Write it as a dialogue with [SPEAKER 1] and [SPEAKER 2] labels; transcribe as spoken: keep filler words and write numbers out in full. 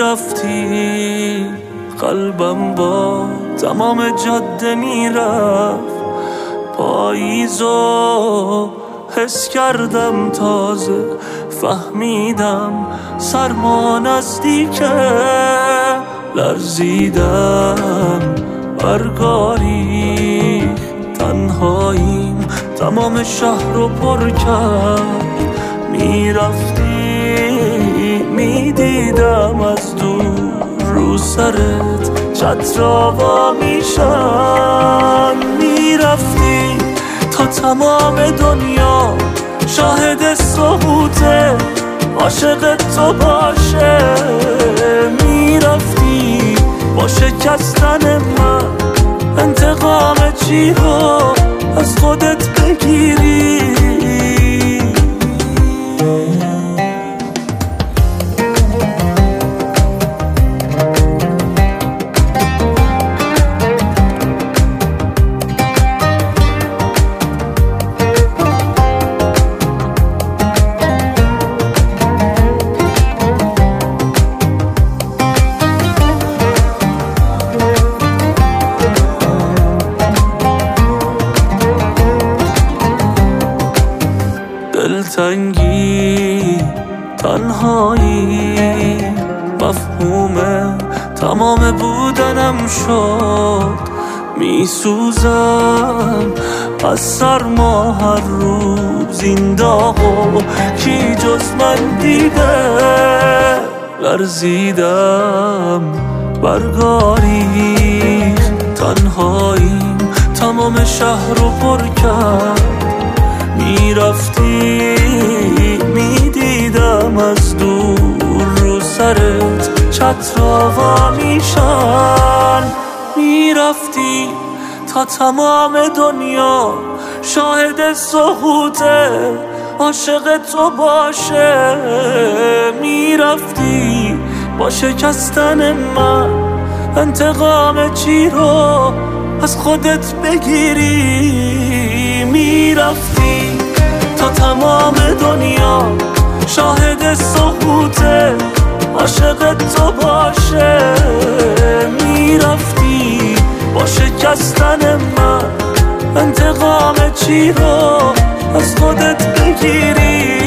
[SPEAKER 1] میرفتی قلبم با تمام جاده میرفت، پاییزو حس کردم تازه، فهمیدم سرما نزدیکه، لرزیدم برگاری تنهاییم تمام شهر رو پر کرد، میرفتی میدیدم از دور رو سرت چترا وا میشن، میرفتی تا تمام دنیا شاهد سقوطه عاشق تو باشه، میرفتی با شکستن من انتقام چی رو از خودت بگیری. دلتنگی تنهایی مفهوم تمام بودنم شد، میسوزم از سرما هر روز این داغو کی جز من دیده، لرزیدم برگاری تنهاییم تمام شهر رو پر کرد، میرفتی میدیدم از دور رو سرت چترا وا میشن، میرفتی تا تمام دنیا شاهد سقوطه عاشق تو باشه، میرفتی با شکستن من انتقام چی رو از خودت بگیری، میرفتی تا تمام دنیا شاهد سقوطه عاشق تو باشه، میرفتی با شکستن من انتقام چی رو از خودت بگیری.